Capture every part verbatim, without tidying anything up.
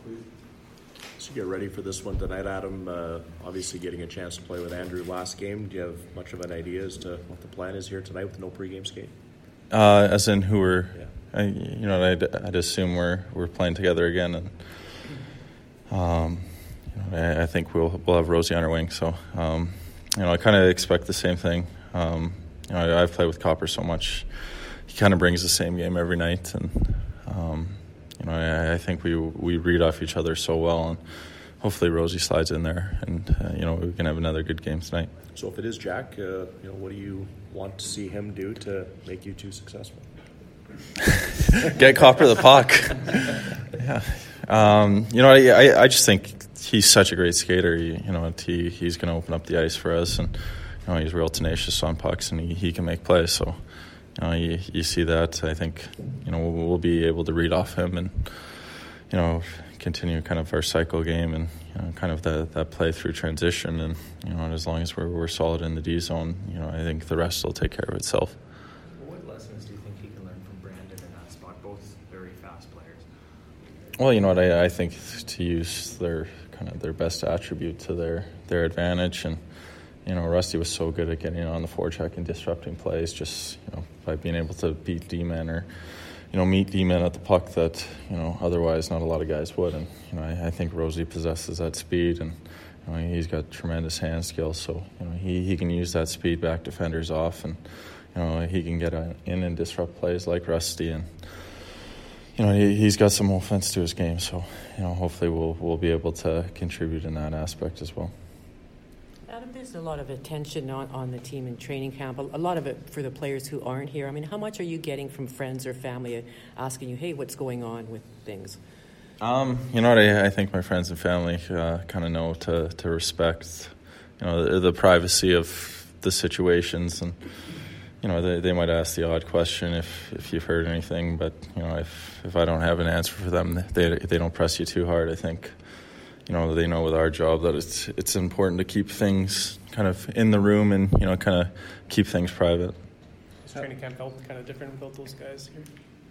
So get ready for this one tonight, Adam. Uh, obviously getting a chance to play with Andrew last game. Do you have much of an idea as to what the plan is here tonight with no pregame skate? Uh, as in who we're, yeah. I, you know, I'd, I'd assume we're we're playing together again, and um, you know, I, I think we'll we'll have Rosie on our wing. So um, you know, I kind of expect the same thing. Um, you know, I, I've played with Copper so much; he kind of brings the same game every night, and um, you know, I, I think we we read off each other so well, and hopefully Rosie slides in there, and uh, you know, we can have another good game tonight. So if it is Jack, uh, you know, what do you want to see him do to make you two successful? Get Copper the puck. yeah, um, you know, I I just think he's such a great skater. He, you know, he he's going to open up the ice for us, and you know, he's real tenacious on pucks, and he, he can make plays. So, you know, you, you see that. I think, you know, we'll, we'll be able to read off him, and you know, continue kind of our cycle game, and you know, kind of that that play through transition, and you know, and as long as we're we're solid in the D zone, you know, I think the rest will take care of itself. What lessons do you think he can learn from Brandon in that spot? Both very fast players. Well, you know what, I, I think to use their kind of their best attribute to their their advantage, and you know, Rusty was so good at getting on the forecheck and disrupting plays, just you know, by being able to beat D-men or you know, meet D-men at the puck that, you know, otherwise not a lot of guys would. And, you know, I, I think Rosie possesses that speed, and, you know, he's got tremendous hand skills. So, you know, he, he can use that speed, back defenders off, and, you know, he can get in and disrupt plays like Rusty. And, you know, he, he's got some offense to his game. So, you know, hopefully we'll, we'll be able to contribute in that aspect as well. Adam, there's a lot of attention on, on the team in training camp, a, a lot of it for the players who aren't here. I mean, how much are you getting from friends or family asking you, hey, what's going on with things? Um, you know what, I, I think my friends and family uh, kind of know to, to respect, you know, the, the privacy of the situations, and, you know, they, they might ask the odd question if, if you've heard anything, but, you know, if, if I don't have an answer for them, they, they don't press you too hard. I think, you know, they know with our job that it's it's important to keep things kind of in the room, and, you know, kind of keep things private. Has training camp felt kind of different without those guys here?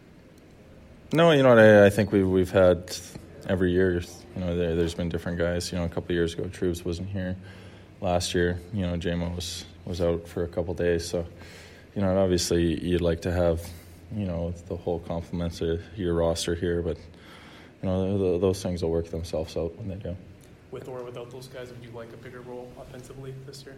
No, you know what, I, I think we, we've had every year, you know, there, there's been different guys. You know, a couple of years ago, Troops wasn't here. Last year, you know, J-Mo was, was out for a couple of days. So, you know, obviously you'd like to have, you know, the whole complement of your roster here, but you know, those things will work themselves out when they do. With or without those guys, would you like a bigger role offensively this year?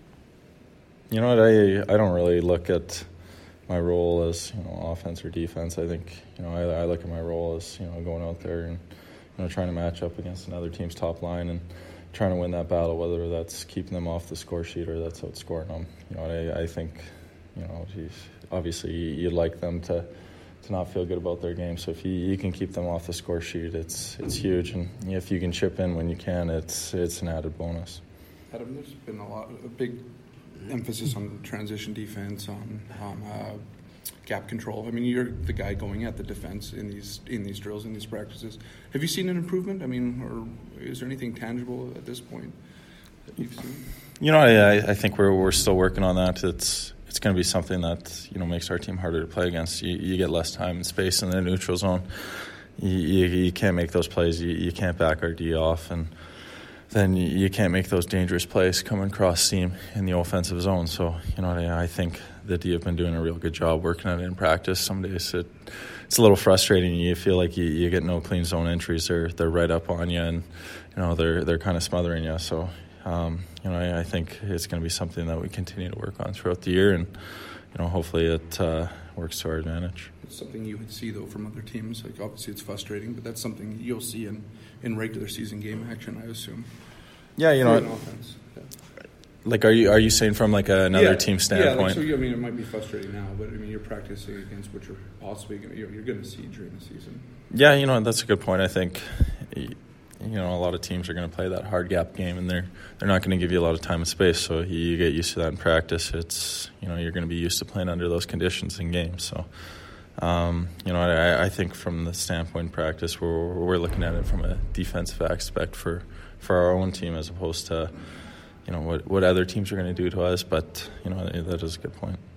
You know what, I I don't really look at my role as, you know, offense or defense. I think, you know, I, I look at my role as, you know, going out there and, you know, trying to match up against another team's top line and trying to win that battle, whether that's keeping them off the score sheet or that's outscoring them. You know, I, I think, you know, geez, obviously you'd like them to to not feel good about their game. So if you, you can keep them off the score sheet, it's it's huge. And if you can chip in when you can, it's it's an added bonus. Adam, there's been a lot, a big emphasis on transition defense, on um, uh, gap control. I mean, you're the guy going at the defense in these in these drills, in these practices. Have you seen an improvement? I mean, or is there anything tangible at this point that you've seen? You know, I, I think we're we're still working on that. It's it's going to be something that, you know, makes our team harder to play against. You, you get less time and space in the neutral zone. You, you, you can't make those plays. You, you can't back our D off, and then you, you can't make those dangerous plays coming cross seam in the offensive zone. So, you know, I, I think the D have been doing a real good job working at it in practice. Some days it, it's a little frustrating. You feel like you, you get no clean zone entries. They're they're right up on you, and you know they're they're kind of smothering you. So. Um, you know, I, I think it's going to be something that we continue to work on throughout the year, and you know, hopefully it uh, works to our advantage. It's something you would see though from other teams. Like obviously, it's frustrating, but that's something you'll see in, in regular season game action, I assume. Yeah, you know, offense. Yeah. Like, are you are you saying from like another yeah. team standpoint? Yeah, like, so, I mean, it might be frustrating now, but I mean, you're practicing against what you're possibly going you're, you're going to see during the season. Yeah, you know, that's a good point. I think. You know, a lot of teams are going to play that hard gap game, and they're they're not going to give you a lot of time and space. So you, you get used to that in practice. It's, you know, you're going to be used to playing under those conditions in games. So, um, you know, I, I think from the standpoint of practice, we're we're looking at it from a defensive aspect for, for our own team as opposed to, you know, what what other teams are going to do to us. But you know, that is a good point.